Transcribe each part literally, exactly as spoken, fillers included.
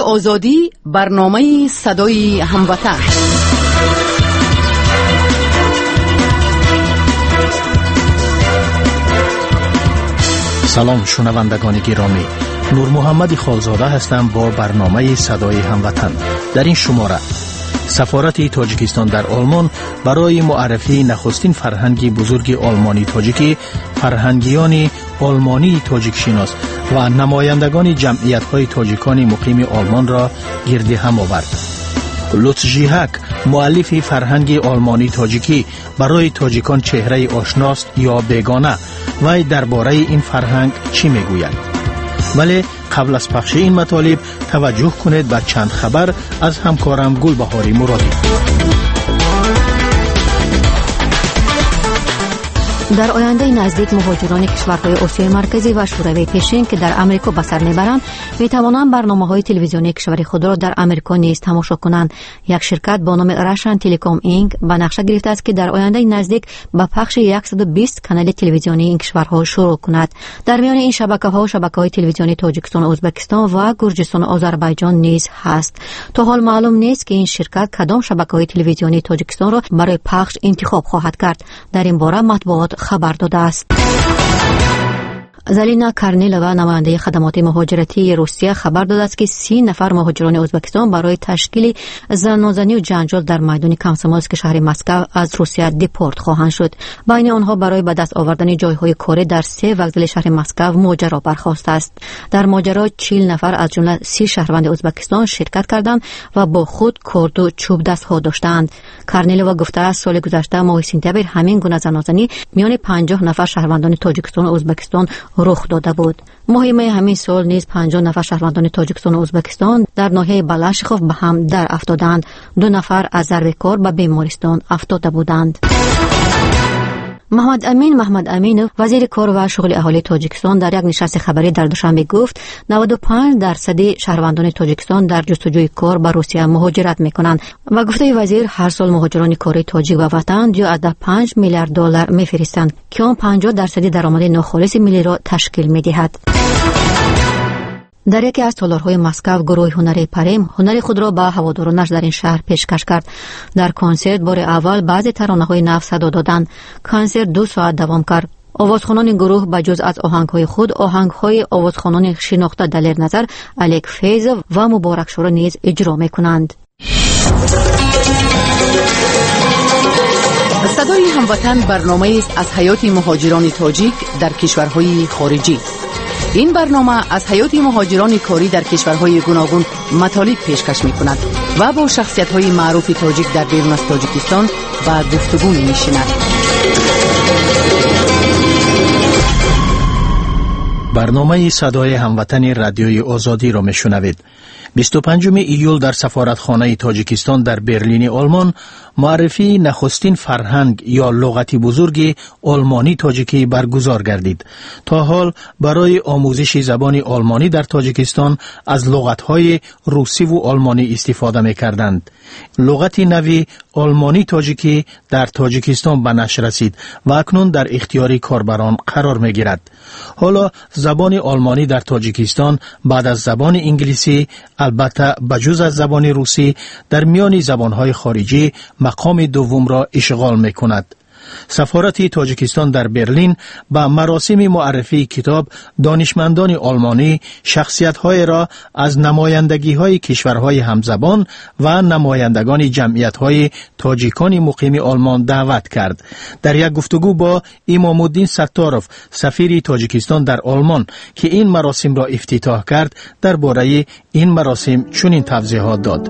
آزادی، برنامه صدای هموطن. سلام شنوندگان گرامی، نور محمد خالزاده هستم با برنامه صدای هموطن. در این شماره سفارت تاجیکستان در آلمان برای معرفی نخستین فرهنگ بزرگ آلمانی تاجیکی، فرهنگیان آلمانی تاجیک شناس و نمایندگان جمعیت‌های تاجیکان مقیم آلمان را گرد هم آورد. لوتس ژیهک، مؤلف فرهنگ آلمانی تاجیکی، برای تاجیکان چهره آشناست یا بیگانه و درباره این فرهنگ چی میگوید؟ ولی قبل از پخش این مطالب توجه کنید به چند خبر از همکارم گلبهاری مرادی. در آینده نزدیک مهاجران کشورهای آسیای مرکزی و شوروی پیشین که در امریکا به سر میبرند می توانند برنامه‌های تلویزیونی کشور خود را در امریکا نیز تماشا کنند. یک شرکت با نام راشن تلکام اینک به نقشه گرفته است که در آینده نزدیک به پخش صد و بیست کانال تلویزیونی این کشورها شروع کند. در میان این شبکه‌ها شبکه‌های تلویزیونی تاجیکستان، ازبکستان و گرجستان و آذربایجان نیز هست. تا حال معلوم نیست که این شرکت کدام شبکه‌های تلویزیونی تاجیکستان را برای پخش انتخاب خواهد کرد. در این باره مطبوعات خبر داده است. زلینا کارنیلووا، نماینده خدمات مهاجرتی روسیه، خبر داده است که سی نفر مهاجران ازبکستان برای تشکیل زناشویی و جنجال در میدان کامسومولسک شهر مسکو از روسیه دیپورت خواهند شد. بین آنها برای به دست آوردن جایهای کاری در سه وکزل شهر مسکو ماجرا برخاسته است. در ماجرا چهل نفر از جمله سی شهروند ازبکستان شرکت کردند و با خود کرد و چوب دست ها داشتند. کارنیلووا گفته است سال گذشته ماه سپتامبر همین گونه زناشویی میان پنجاه نفر شهروندان تاجیکستان و ازبکستان رخ داده بود. ماه می همین سال نیز پنجاه نفر شهروندان تاجیکستان و ازبکستان در ناحیه بلاشخوف به هم در افتادند. دو نفر از ضرب کار به بیمارستان افتاده بودند. محمد امین محمد امینوف، وزیر کار و شغل اهالی تاجیکستان، در یک نشست خبری در دوشنبه گفت نود و پنج درصد شهروندان تاجیکستان در جستجوی کار به روسیه مهاجرت میکنند و گفته وزیر هر سال مهاجران کاری تاجیک به وطن دوازده پنج میلیارد دلار میفرستند که آن پنجاه درصد درآمد ناخالص ملی را تشکیل میدهد. در یکی از تالارهای مسکو گروه هنری پریم هنری خود را به هوادارانش در این شهر پیشکش کرد. در کنسرت بار اول بعضی ترانه‌های نو صدا دادند. کنسرت دو ساعت دوام کرد. آوازخوانان گروه بجز از آهنگ‌های خود آهنگ‌های آوازخوانان شناخته دلیر نظر، الک فیض و مبارک شورا نیز اجرا می‌کنند. صدای هموطن برنامه است از حیات مهاجران تاجیک در کشورهای خارجی. این برنامه از حیات مهاجران کاری در کشورهای گوناگون مطالب پیشکش می‌کند و با شخصیت‌های معروف تاجیک در بیرون از تاجیکستان و گفتگو می‌نشیند. برنامه صدای هموطن رادیوی آزادی را میشنوید. بیست و پنجم ایول در سفارتخانه تاجیکستان در برلین آلمان معرفی نخستین فرهنگ یا لغت بزرگ آلمانی تاجیکی برگزار گردید. تا حال برای آموزش زبان آلمانی در تاجیکستان از لغت‌های روسی و آلمانی استفاده می‌کردند. لغت نوی آلمانی تاجیکی در تاجیکستان به نشر رسید و اکنون در اختیار کاربران قرار می‌گیرد. حالا زبان آلمانی در تاجیکستان بعد از زبان انگلیسی، البته بجز از زبان روسی، در میان زبان‌های خارجی مقام دوم را اشغال می‌کند. سفارت تاجیکستان در برلین با مراسم معرفی کتاب دانشمندان آلمانی شخصیت‌های را از نمایندگی‌های کشورهای همزبان و نمایندگان جمعیت‌های تاجیکان مقیم آلمان دعوت کرد. در یک گفتگو با امام الدین ستاروف، سفیر تاجیکستان در آلمان که این مراسم را افتتاح کرد، درباره این مراسم چنین توضیحات داد.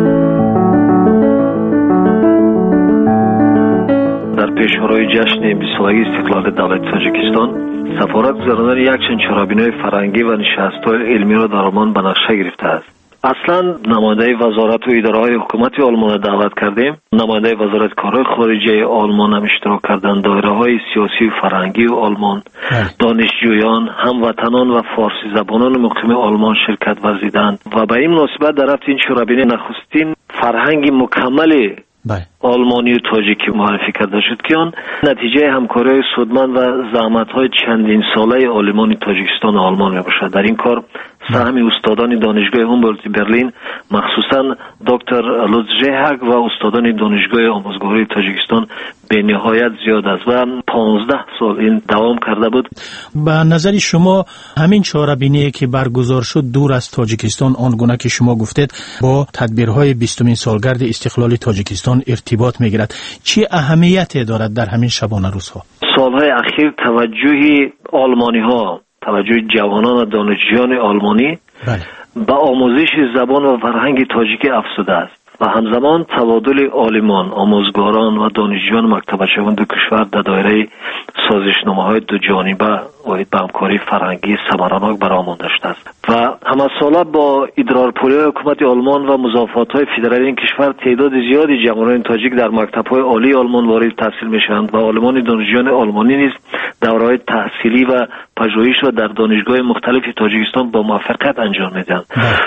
در پیشروی جشن بیست سالگی استقلال دولت تاجیکستان، سفارت گذراندن یک چنین چرابینای فرهنگی و نشست‌های علمی را در آلمان به نقشه گرفته است. اصلا نماینده وزارت و اداره‌های حکومت آلمان را دعوت کردیم. نماینده وزارت کارهای خارجه آلمان هم اشتراک کردند. دایره‌های سیاسی و فرهنگی آلمان، دانشجویان، هموطنان و فارسی زبانان مقیم آلمان شرکت ورزیدند و به این مناسبت در رفت این چرابینه نخستین فرهنگ مکمل آلمانی و تاجیکی معرفی کرده شد که آن نتیجه همکاری سودمند و زحمت‌های چندین ساله آلمان تاجیکستان و آلمان می باشد. در این کار سهم استادان دانشگاه هومبولت برلین مخصوصا دکتر لوتژهک و استادان دانشگاه آموزگاری تاجیکستان به نهایت زیاد است و پانزده سال این دوام کرده بود. به نظر شما همین چهاره‌بینی که برگزار شد دور از تاجیکستان آنگونه که شما گفتید با تدبیرهای بیستمین سالگرد استقلال تاجیکستان ارتباط میگیرد، چه اهمیتی دارد در همین شبانه روزها؟ سالهای اخیر توجه آلمانی ها، توجه جوانان و دانشجویان آلمانی بله. به آموزش زبان و فرهنگ تاجیکی افزوده است و همزمان تبادل عالمان، آموزگاران و دانشجویان مکتب شوند دو کشور در دایره سازشنامه‌های دو جانبه و به همکاری فرهنگی ثمراناک برآمده شده است و همه ساله با ادرارپولی حکومت آلمان و مضافات‌های فدرالی این کشور تعداد زیادی جوانان تاجیک در مکتب‌های عالی آلمان وارد تحصیل می‌شوند و عالمان دانشجویان آلمانی نیز دوره‌های تحصیلی و پژوهش را در دانشگاه مختلف تاجیکستان با موفقیت انجام می‌دهند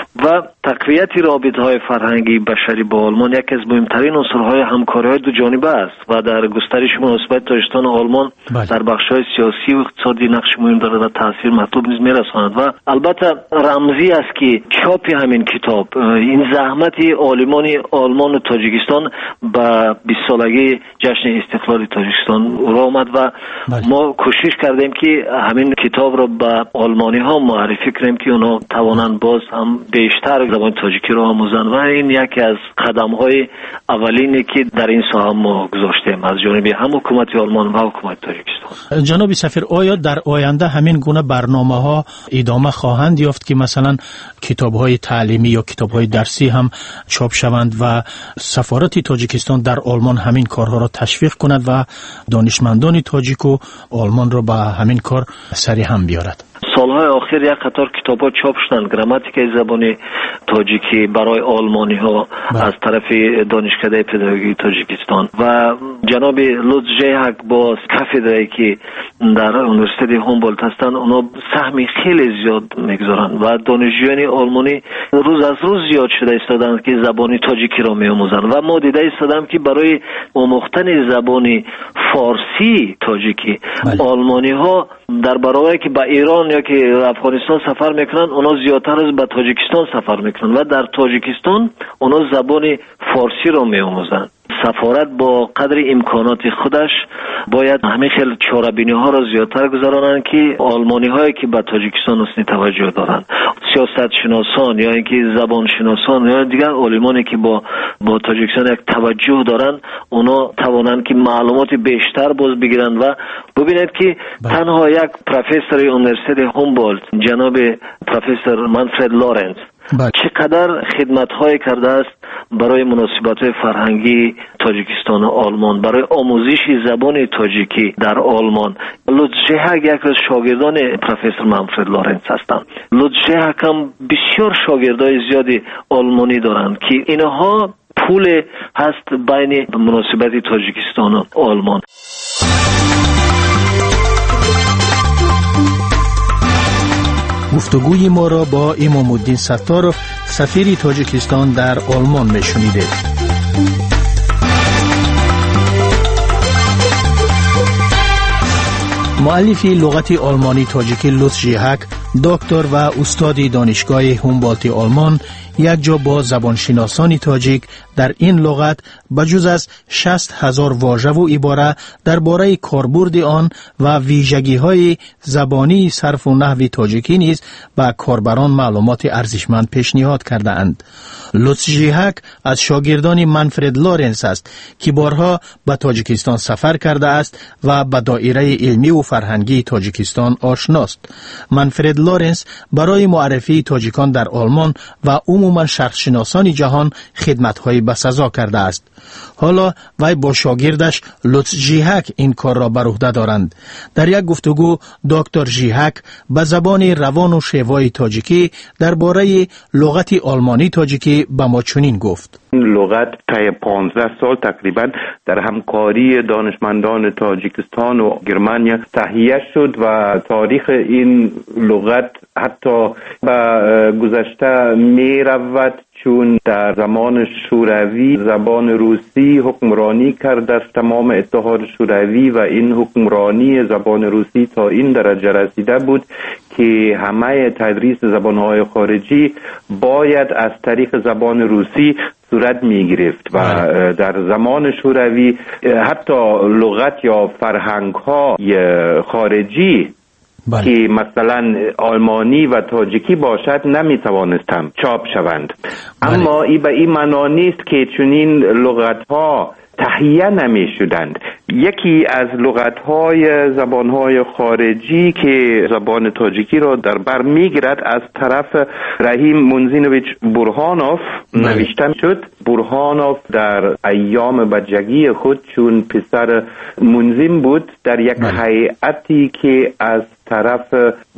و تقویت رابطه‌های فرهنگی بشری با آلمان یکی از مهمترین عنصرهای همکاری‌های دو جانبه است و در گسترش مناسبات تاجیکستان و آلمان بله. در بخش‌های سیاسی و اقتصادی نقش مهم دارد و تاثیر مطلوب نیز می‌رساند و البته رمزی است که چاپ همین کتاب این زحمت عالمان آلمان و تاجیکستان به بیست سالگی جشن استقلال تاجیکستان را آمد و بله. ما کوشش کردیم که همین کتاب را به آلمانی ها معرفی کنیم که اونا توانند باز هم بیشتر زبان تاجیکی را آموزند و این یکی از قدم های اولینی که در این ساحه ما گذاشتیم از جانب هم حکومت آلمان و حکومت تاجیکستان. جناب سفیر، آیا در آینده همین گونه برنامه ها ادامه خواهند یافت که مثلا کتاب های تعلیمی یا کتاب های درسی هم چاپ شوند و سفارت تاجیکستان در آلمان همین کارها را تشویق کند و دانشمندان تاجیک و آلمان را به همین کار سری هم بیارد؟ سالهای آخر یک قطار کتاب‌ها چاپ شدند گراماتیک زبان تاجیکی برای آلمانی ها بله. از طرف دانشکده پداگوژی تاجیکستان و جناب لوتژهک با کافدرایی که در یونیورسیته هومبولت هستند اونا سهمی خیلی زیاد میگذارند و دانشجویان آلمانی روز از روز زیاد شده ایستادند که زبان تاجیکی را میآموزند و ما دیده ایستادم که برای آموختن زبان فارسی تاجیکی بله. آلمانی ها در برابر که به ایران یا که افغانستان سفر میکنن اونا زیادتر از به تاجیکستان سفر میکنن و در تاجیکستان اونا زبان فارسی را میآموزند. سفارت با قدر امکانات خودش باید همه خیلی چاره‌بینی ها را زیادتر گذارانند که آلمانی هایی که به تاجیکستان اصلی توجه دارند، سیاست شناسان یا اینکه زبان شناسان یا دیگر عالمانی که با با تاجیکستان یک توجه دارند اونا توانند که معلومات بیشتر باز بگیرند و ببینید که بله. تنها یک پروفسور یونیورسیته هومبولت جناب پروفسور منفرد لارنس بله. چقدر خدمت‌های کرده است برای مناسبات فرهنگی تاجیکستان و آلمان، برای آموزش زبان تاجیکی در آلمان. لوتژهک یک از شاگردان پروفسور منفرد لارنس هستند. لوتژهک هم بسیار شاگردای زیادی آلمانی دارند که اینها پول هست بین مناسبت تاجیکستان و آلمان. گفتگوی ما را با امام الدین ستار سفیر تاجیکستان در آلمان میشنیدید. مؤلف لغت آلمانی تاجیکی لوتژهک دکتر و استاد دانشگاه هومبولت آلمان یک جا با زبانشناسان تاجیک در این لغت بجز از شصت هزار واژه و عباره درباره کاربرد آن و ویژگی‌های زبانی صرف و نحو تاجیکی نیز به کاربران معلومات ارزشمند پیشنهاد کرده اند. لوتژهک از شاگردان منفرد لارنس است که بارها به تاجیکستان سفر کرده است و به دایره علمی و فرهنگی تاجیکستان آشناست. منفرد لارنس برای معرفی تاجیکان در آلمان و عموما شخصشناسان جهان خدمت‌های بسزا کرده است. حالا وی با شاگردش لوتژهک این کار را بر عهده دارند. در یک گفتگو دکتر ژهک به زبان روان و شیوای تاجیکی درباره لغت آلمانی تاجیکی به ما چنین گفت: این لغت طی پانزده سال تقریبا در همکاری دانشمندان تاجیکستان و گرمانیا تهیه شد و تاریخ این لغت حتی به گذشته می رود، چون در زمان شوروی زبان روسی حکمرانی کرد در تمام اتحاد شوروی و این حکمرانی زبان روسی تا این درجه رسیده بود که همه تدریس زبانهای خارجی باید از طریق زبان روسی صورت می گرفت و در زمان شوروی حتی لغت یا فرهنگ های خارجی بله. که مثلا آلمانی و تاجیکی باشد نمی توانستم چاپ شوند. بله. اما ای به این معنا نیست که چنین لغت ها تهیه نمی شدند. یکی از لغت‌های زبان‌های خارجی که زبان تاجیکی را در بر می‌گیرد از طرف رحیم منزینویچ بورهانوف نوشته شد. بورهانوف در ایام بچگی خود چون پسر منزین بود در یک هیئتی که از طرف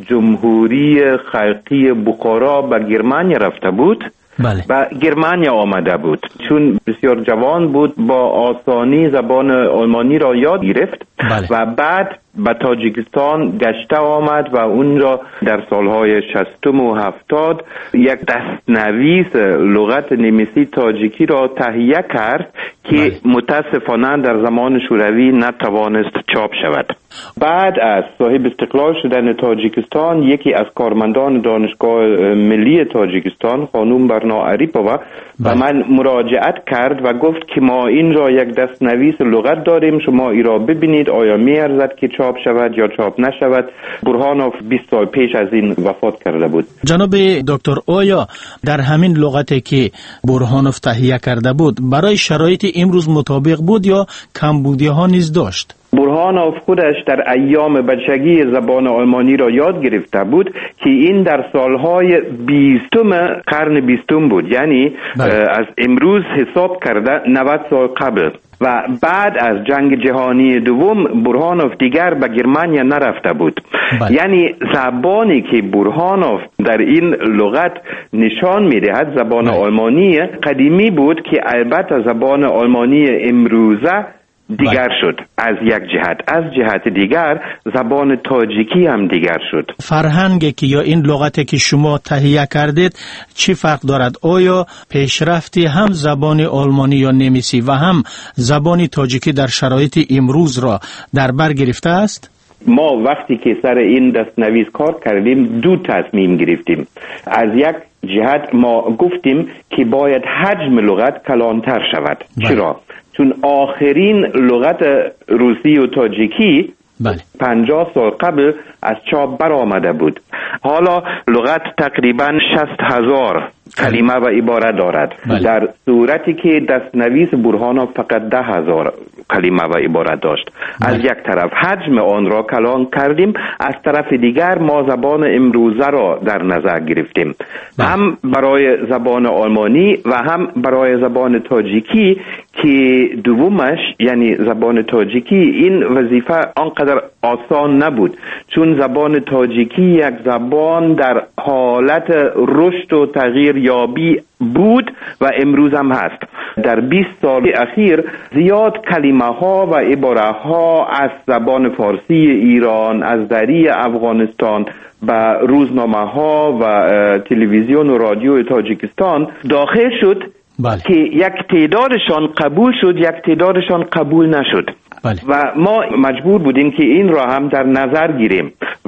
جمهوری خلقی بخارا به گرمانیا رفته بود بله. و گرمانیا آمده بود. چون بسیار جوان بود با آسانی زبان آلمانی را یاد گرفت بله. و بعد به تاجیکستان گشته آمد و اون را در سالهای شصتم و هفتاد یک دستنویس لغت نمیسی تاجیکی را تهیه کرد که بله. متاسفانه در زمان شوروی نتوانست چاپ شود. بعد از صاحب استقلال شدن تاجیکستان یکی از کارمندان دانشگاه ملی تاجیکستان خانم برنا عریپووا و من مراجعت کرد و گفت که ما این را یک دستنویس لغت داریم، شما ای را ببینید آیا می ارزد که چاپ شود یا چاپ نشود. بورهانوف بیست سال پیش از این وفات کرده بود. جناب دکتر، آیا در همین لغتی که بورهانوف تهیه کرده بود برای شرایط امروز مطابق بود یا کمبودی ها نیز داشت؟ بورهانوف خودش در ایام بچگی زبان آلمانی را یاد گرفته بود که این در سالهای بیستم قرن بیستم بود، یعنی بله. از امروز حساب کرده نود سال قبل. و بعد از جنگ جهانی دوم بورهانوف دیگر به گرمانیا نرفته بود بله. یعنی زبانی که بورهانوف در این لغت نشان میدهد زبان بله. آلمانی قدیمی بود که البته زبان آلمانی امروزه دیگر شد از یک جهت، از جهت دیگر زبان تاجیکی هم دیگر شد. فرهنگی که یا این لغتی که شما تهیه کردید چی فرق دارد؟ آیا پیشرفتی هم زبان آلمانی یا نمیسی و هم زبان تاجیکی در شرایط امروز را در بر گرفته است؟ ما وقتی که سر این دستنویس کار کردیم دو تصمیم گرفتیم. از یک جهت ما گفتیم که باید حجم لغت کلانتر شود. بله. چرا؟ چون آخرین لغت روسی و تاجیکی بله. پنجاه سال قبل از چاپ بر آمده بود. حالا لغت تقریبا شصت هزار کلمه و عبارت دارد بله. در صورتی که دستنویس بورهانوف فقط ده هزار کلمه و عبارت داشت بله. از یک طرف حجم آن را کلان کردیم، از طرف دیگر ما زبان امروزه را در نظر گرفتیم بله. هم برای زبان آلمانی و هم برای زبان تاجیکی که دومش یعنی زبان تاجیکی این وظیفه آنقدر آسان نبود، چون زبان تاجیکی یک زبان در حالت رشد و تغییر یابی بود و امروز هم هست. در بیست سال اخیر زیاد کلمه ها و عباره ها از زبان فارسی ایران، از دری افغانستان و روزنامه ها و تلویزیون و رادیو تاجیکستان داخل شد بله. که یک تعدادشان قبول شد، یک تعدادشان قبول نشد بله. و ما مجبور بودیم که این را هم در نظر گیریم و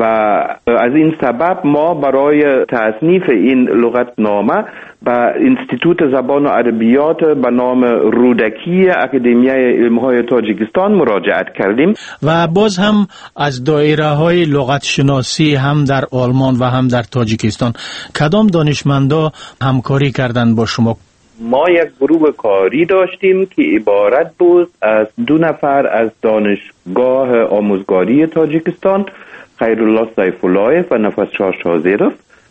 از این سبب ما برای تصنیف این لغتنامه به انستیتوت زبان و ادبیات به نام رودکی اکادمیای علم‌های تاجیکستان مراجعت کردیم و باز هم از دایره های لغت شناسی هم در آلمان و هم در تاجیکستان کدام دانشمندا همکاری کردند با شما؟ ما یک گروه کاری داشتیم که عبارت بود از دو نفر از دانشگاه آموزگاری تاجیکستان، خیرالله سیف‌الله و نفسشاه شازیروف،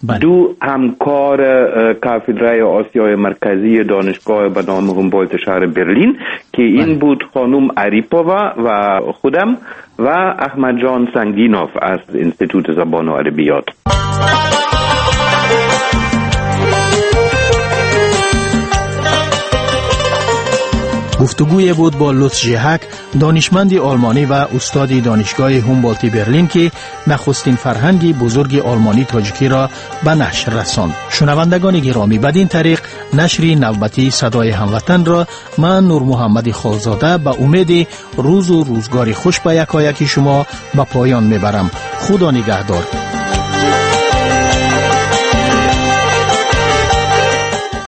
دو همکار کافدرای آسیای مرکزی دانشگاه به نام هومبولت شهر برلین که این بله. بود خانم عریپووا و خودم و احمد جان سنگینوف از انستیتوت زبان و ادبیات. گفتگوی بود با لوتس ژهک، دانشمند آلمانی و استاد دانشگاه هومبولت برلین که نخستین فرهنگ بزرگ آلمانی تاجیکی را به نشر رساند. شنوندگان گرامی، بدین طریق نشر نوبتی صدای هموطن را من نور محمد خالزاده به امید روز و روزگار خوش به یکایک شما به پایان میبرم. خدا نگهدار.